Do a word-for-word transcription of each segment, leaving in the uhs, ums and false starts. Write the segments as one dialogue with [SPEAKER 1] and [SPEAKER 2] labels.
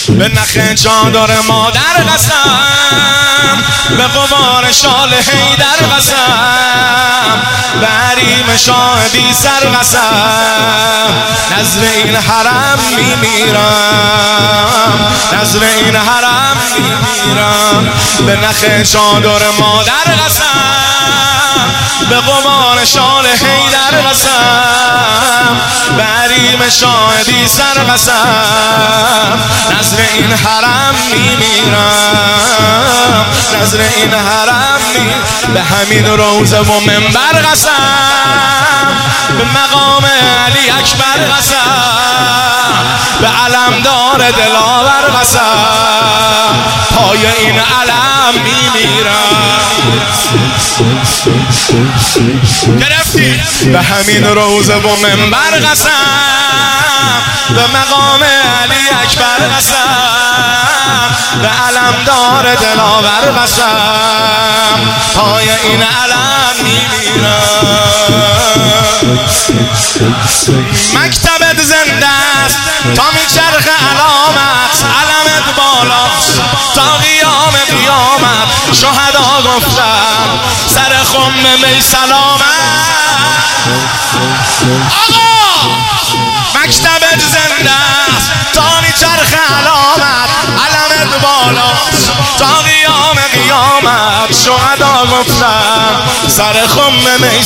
[SPEAKER 1] به نخ چادر مادر قسم، به غبار شال حیدر قسم، به حریم شاه بی سر قسم، نظر این حرم میمیرم، نظر این حرم میمیرم. به نخ چادر مادر قسم، به غبار شال حیدر قسم، به حریم شاه بی سر قسم، نظر این حرم میمیرم، نظر این حرم میمیرم. به همین روزه و منبر قسم، به مقام علی اکبر قسم، به علمدار دلاور قسم، پای این علم میمیرم. گرفتی؟ به همین روزه و منبر قسم، به مقام علی اکبر قسم، به علمدار دلاور قسم، پای این علم میمیرم. مکتبت زنده است تا میچرخ علامت، علمت بالاست تا قیام قیامت. شهدا گفتن سر خم می سلامت. آقا مکتبت زنده است تا میچرخ علامت، علمت بالاست تا قیام قیامت. شهدا گفتن سر خم می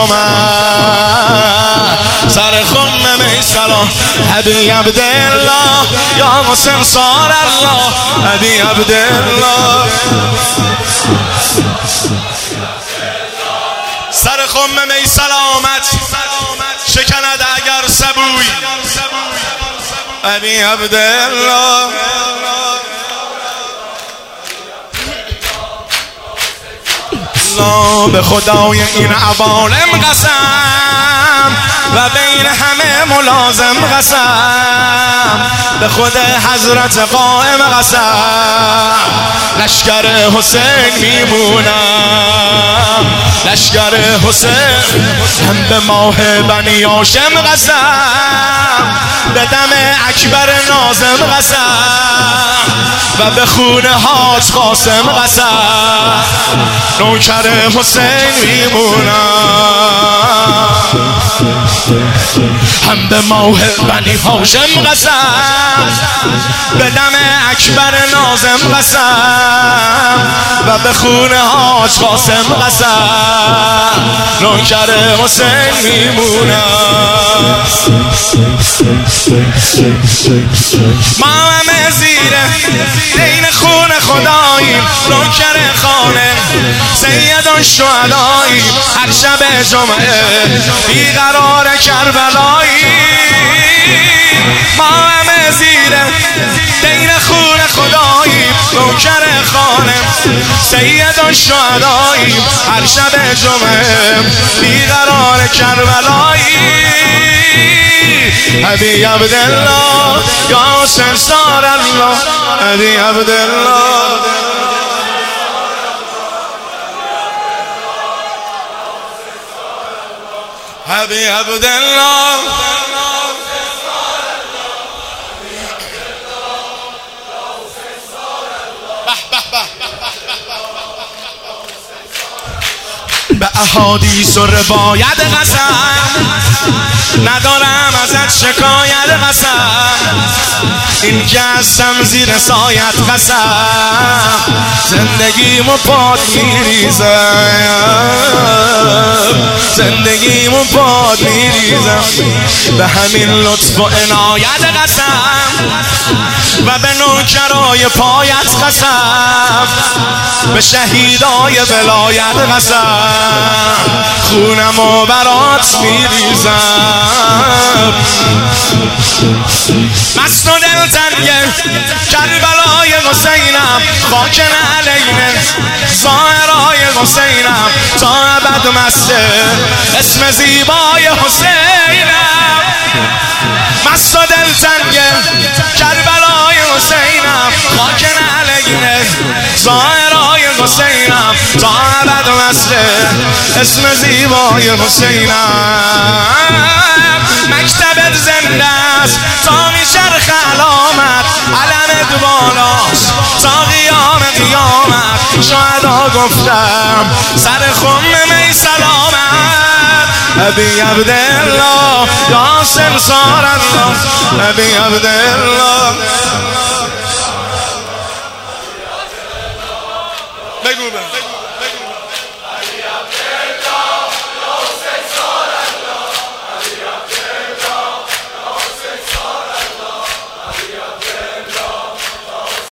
[SPEAKER 1] سلامت، سر خم می سلام. ابی عبدالله یا حسین صار الله، ابی عبدالله سر خم می سلامت شکند اگر سبوی. ابی عبدالله به خدای این عوالم قسم و بین همه ملازم قسم، به خود حضرت قائم قسم. لشکر حسین میمونم، لشکر حسین هم به ماه بنی هاشم قسم، به دم اکبر ناظم قسم و به خون حاج قاسم قسم. نوکر حسین میمونم، هم به ماه بنی هاشم قسم، به دم اکبر ناظم قسم و به خون حاج قاسم قسم. نوکر حسین میمونم. ما همه زیر دین خون خداییم، نوکر خانه سید الشهداییم. هر شب جمعه بیقرار کربلاییم. ما همه زیر دین خون خداییم، نوکر خانه سید الشهداییم. هر شب جمعه بیقرار کربلاییم. ابی عبدالله یا حسین صار الله، ابی عبدالله ابی عبدالله. به احادیث و روایت قسم، ندارم ازت شکایت قسم. این که هستم زیر سایت قسم، زندگیمو پاد میریزم، زندگیمو پاد میریزم. به همین لطف و عنایت قسم و به نوکرای پایت قسم، به شهیدای ولایت قسم. خونمو برات میریزم. مست و دلتنگه کربلای حسینم، خاک نعلین ظاهرای حسینم. تا ابد مسته اسم زیبای حسینم. مست و دلتنگه کربلای حسینم، خاک نعلین ظاهرای حسینم. تا ابد مسته اسم زیبای حسینم. مکتبت زنده است تا میچرخ علامت، علمت بود بالاست تا قیام قیامت شهدا گفتم سر خم می سلامت ابی عبدالله یا سمسار الله ابی عبدالله